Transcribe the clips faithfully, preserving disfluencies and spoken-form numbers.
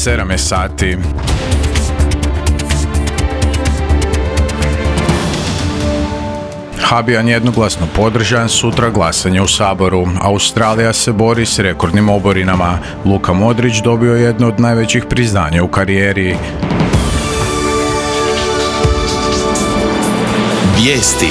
sedam je sati. Habijan jednoglasno podržan, sutra glasanje u Saboru. Australija se bori s rekordnim oborinama. Luka Modrić dobio jedno od najvećih priznanja u karijeri. Vijesti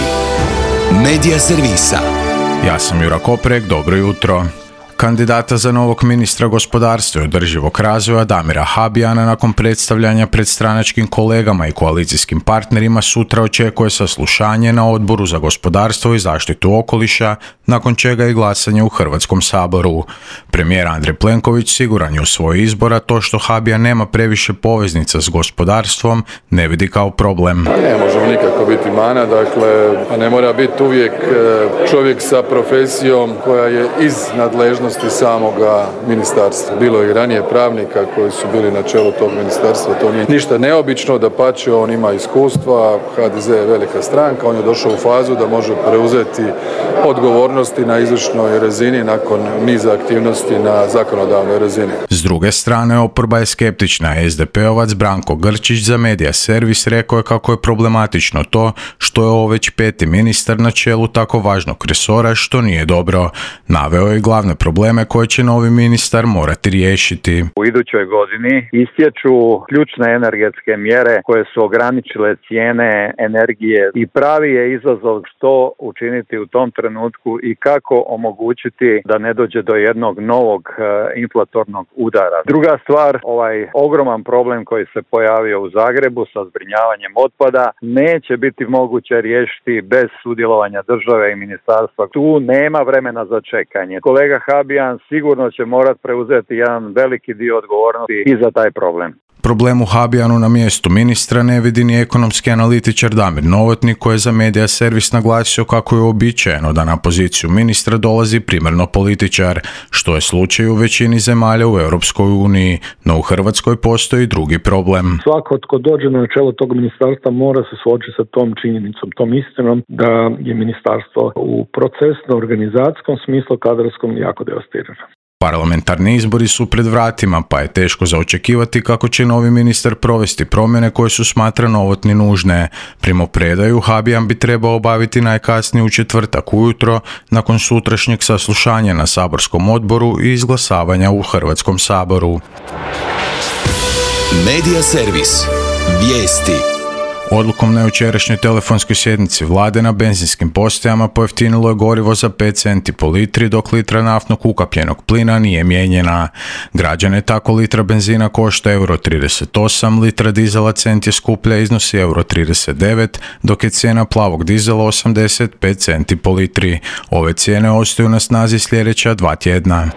Medija servisa. Ja sam Jura Koprek, dobro jutro. Kandidata za novog ministra gospodarstva i održivog razvoja Damira Habijana nakon predstavljanja pred stranačkim kolegama i koalicijskim partnerima sutra očekuje saslušanje na Odboru za gospodarstvo i zaštitu okoliša, nakon čega i glasanje u Hrvatskom saboru. Premijer Andrej Plenković siguran je u svoj izbor, a to što Habijan nema previše poveznica s gospodarstvom ne vidi kao problem. Ne možemo nikako biti mana, dakle, ne mora biti uvijek čovjek sa profesijom koja je iz nadležnosti samoga ministarstva. Bilo je i ranije pravnika koji su bili na čelu tog ministarstva, to nije ništa neobično, dapače on ima iskustva, H D Z je velika stranka, on je došao u fazu da može preuzeti odgovornosti na izvršnoj razini nakon niza aktivnosti na zakonodavnoj razini. S druge strane, oporba je skeptična. es de pe-ovac Branko Grčić za Medija servis rekao je kako je problematično to što je ovo već peti ministar na čelu tako važnog resora, što nije dobro. Naveo je glavne probleme koje će novi ministar morati riješiti. U idućoj godini istječu ključne energetske mjere koje su ograničile cijene energije i pravi je izazov što učiniti u tom trenutku i kako omogućiti da ne dođe do jednog novog e, inflatornog udara. Druga stvar, ovaj ogroman problem koji se pojavio u Zagrebu sa zbrinjavanjem otpada neće biti moguće riješiti bez sudjelovanja države i ministarstva. Tu nema vremena za čekanje. Kolega Habijan sigurno će morati preuzeti jedan veliki dio odgovornosti i za taj problem. Problem u Habijanu na mjestu ministra ne vidi ni ekonomski analitičar Damir Novotnik, koji je za Medija servis naglasio kako je uobičajeno da na poziciju ministra dolazi primarno političar, što je slučaj u većini zemalja u Europskoj uniji, no u Hrvatskoj postoji drugi problem. Svako tko dođe na čelo tog ministarstva mora se suočiti sa tom činjenicom, tom istinom da je ministarstvo u procesno-organizacijskom smislu kadrovskom jako devastirano. Parlamentarni izbori su pred vratima, pa je teško za očekivati kako će novi ministar provesti promjene koje su smatra Novotni nužne. Primopredaju Habijan bi trebao obaviti najkasnije u četvrtak ujutro, nakon sutrašnjeg saslušanja na saborskom odboru i izglasavanja u Hrvatskom saboru. Medija servis. Vijesti. Odlukom na jučerašnjoj telefonskoj sjednici vlade na benzinskim postajama pojeftinilo je gorivo za pet centi po litri, dok litra naftnog ukapljenog plina nije mijenjana. Građane tako litra benzina košta euro trideset osam, litra dizela cent je skuplja, iznosi euro trideset devet, dok je cijena plavog dizela osamdeset pet centi po litri. Ove cijene ostaju na snazi sljedeća dva tjedna.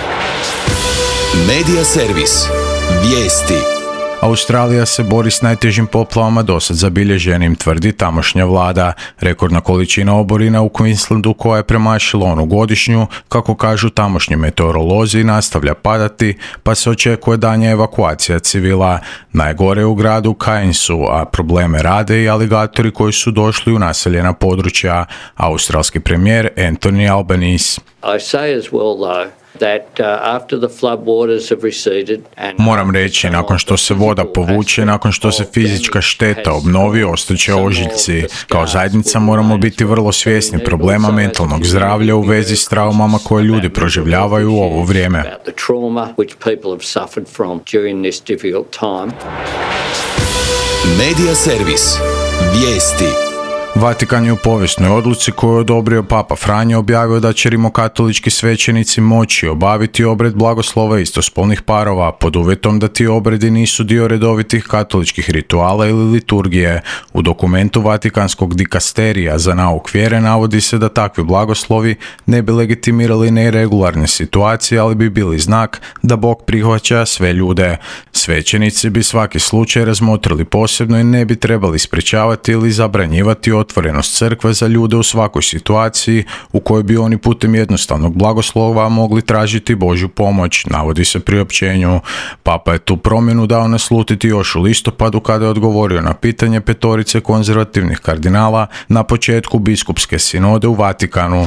Medija servis. Vijesti. Australija se bori s najtežim poplavama dosad zabilježenim, tvrdi tamošnja vlada. Rekordna količina oborina u Queenslandu, koja je premašila onu godišnju, kako kažu tamošnji meteorolozi, nastavlja padati, pa se očekuje daljnja evakuacija civila. Najgore u gradu Cairnsu, a probleme rade i aligatori koji su došli u naseljena područja. Australski premijer Anthony Albanese. I say as well though that uh, after the flood waters have receded and Moram reći, nakon što se voda povuče, nakon što se fizička šteta obnovi, ostaće ožiljci. Kao zajednica moramo biti vrlo svjesni problema mentalnog zdravlja u vezi s traumama koje ljudi proživljavaju u ovo vrijeme. Medija servis. Vijesti. Vatikan je u povijesnoj odluci koju je odobrio Papa Franjo objavio da će rimokatolički svećenici moći obaviti obred blagoslova istospolnih parova pod uvjetom da ti obredi nisu dio redovitih katoličkih rituala ili liturgije. U dokumentu Vatikanskog dikasterija za nauk vjere navodi se da takvi blagoslovi ne bi legitimirali neregularne situacije, ali bi bili znak da Bog prihvaća sve ljude. Svećenici bi svaki slučaj razmotrili posebno i ne bi trebali sprečavati ili zabranjivati otvorenost crkve za ljude u svakoj situaciji u kojoj bi oni putem jednostavnog blagoslova mogli tražiti Božju pomoć, navodi se priopćenju. Papa je tu promjenu dao naslutiti još u listopadu kada je odgovorio na pitanje petorice konzervativnih kardinala na početku biskupske sinode u Vatikanu.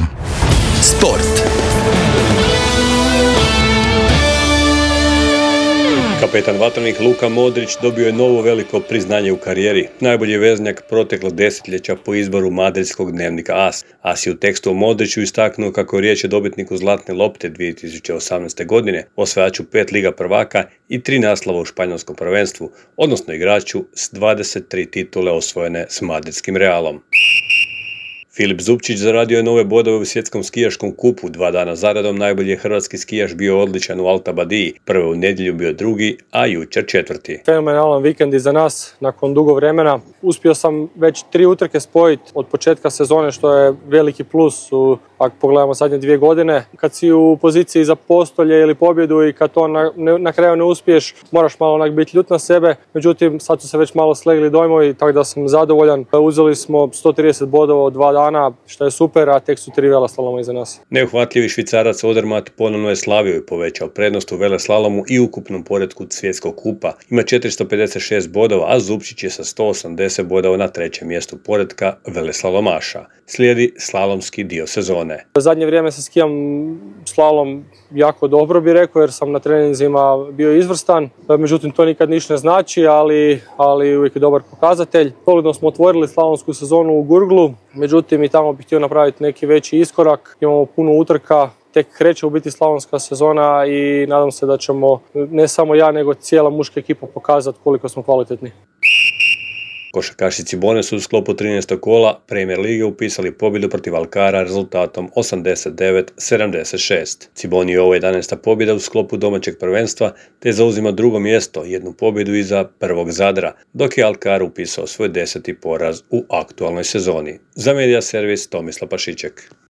Sport. Kapetan vatrenih Luka Modrić dobio je novo veliko priznanje u karijeri. Najbolji veznjak proteklo desetljeća po izboru madridskog dnevnika As. As je u tekstu o Modriću istaknuo kako je riječ o dobitniku Zlatne lopte dvije tisuće osamnaeste. godine, osvajaču pet liga prvaka i tri naslova u španjolskom prvenstvu, odnosno igraču s dvadeset tri titule osvojene s madridskim Realom. Filip Zupčić zaradio je nove bodove u svjetskom skijaškom kupu. Dva dana zaradom najbolji je hrvatski skijaš bio odličan u Alta Badiji. Prvo u nedjelju bio drugi, a jučer četvrti. Fenomenalan vikend iza nas nakon dugo vremena. Uspio sam već tri utrke spojiti od početka sezone, što je veliki plus u, ako pogledamo zadnje dvije godine. Kad si u poziciji za postolje ili pobjedu i kad to na, ne, na kraju ne uspiješ, moraš malo onak biti ljut na sebe. Međutim, sad su se već malo slegli dojmovi, tako da sam zadovoljan. Uzeli smo sto trideset bodova od dva dana, što je super, a tek su tri veleslaloma iza nas. Neuhvatljivi Švicarac Odermatt ponovno je slavio i povećao prednost u veleslalomu i ukupnom poretku svjetskog kupa. Ima četiristo pedeset šest bodova, a Zupčić je sa sto osamdeset bodova na trećem mjestu poretka veleslalomaša. Slijedi slalomski dio sezone. U zadnje vrijeme se skijam slalom jako dobro, bi rekao, jer sam na treninzima bio izvrstan. Međutim, to nikad ništa ne znači, ali, ali uvijek je dobar pokazatelj. Solidno smo otvorili slalomsku sezonu u Gurglu, međutim i tamo bih htio napraviti neki veći iskorak. Imamo puno utrka, tek kreće u biti slalomska sezona i nadam se da ćemo ne samo ja, nego cijela muška ekipa pokazati koliko smo kvalitetni. Košarkaši Cibone su u sklopu trinaestog kola Premier lige upisali pobjedu protiv Alcara rezultatom osamdeset devet sedamdeset šest. Ciboni je ovo jedanaesta pobjeda u sklopu domaćeg prvenstva, te zauzima drugo mjesto, jednu pobjedu iza prvog Zadra, dok je Alcar upisao svoj deseti poraz u aktualnoj sezoni. Za Media Servis Tomislav Pašiček.